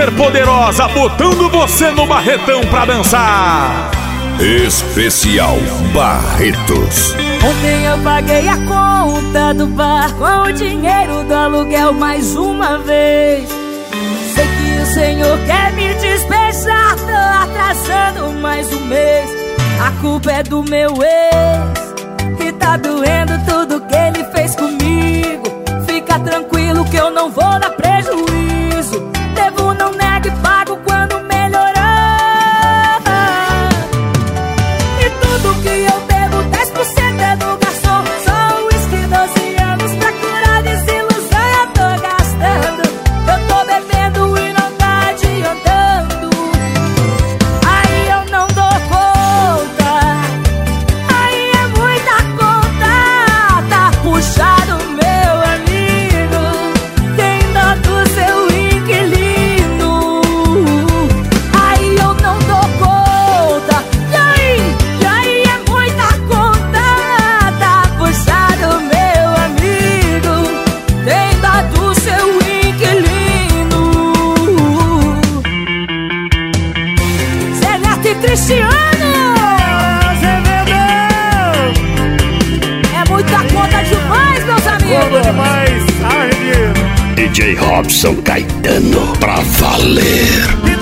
super poderosa, botando você no Barretão pra dançar. Especial Barretos. Ontem eu paguei a conta do bar com o dinheiro do aluguel mais uma vez. Sei que o senhor quer me despejar, tô atrasando mais um mês. A culpa é do meu ex, que tá doendo tudo que ele fez comigo. Fica tranquilo que eu não vou dar prejuízo. Devo, não nego e pago quando melhorar. E tudo que eu devo, 10% é do garçom. Só uísque, 12 anos pra curar desilusão eu tô gastando. Eu tô bebendo e não tá adiantando. Aí eu não dou conta, aí é muita conta. Tá puxado, meu amigo, tem dó do seu inquilino. Aí eu não dou conta, e aí é muita conta. Tá puxado, meu amigo, tem dó do seu inquilino. Zé Neto e Cristiano, é muita conta demais, meus amigos. DJ Robson Caetano, pra valer.